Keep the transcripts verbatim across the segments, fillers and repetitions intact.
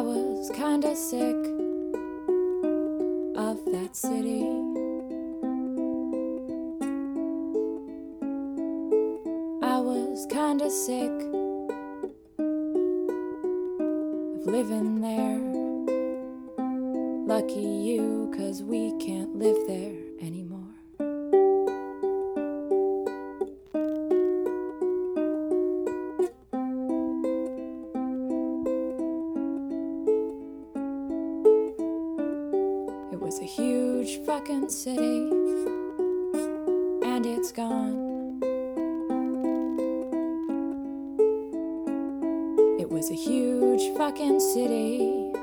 I was kinda sick of that city. I was kinda sick of living there. Lucky you, 'cause we can't live there anymore. It was a huge fucking city, and it's gone. It was a huge fucking city,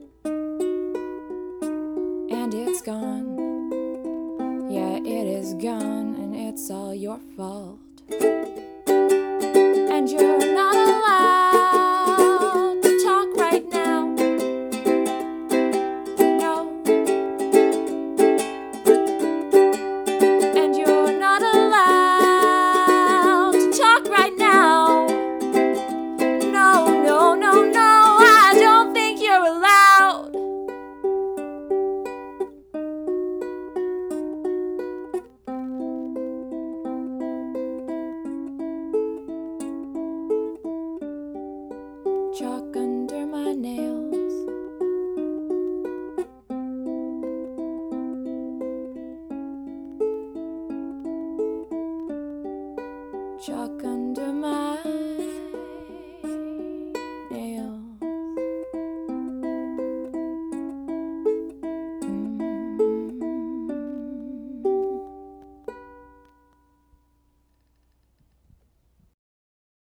and it's gone. Yeah, it is gone, and it's all your fault. And you're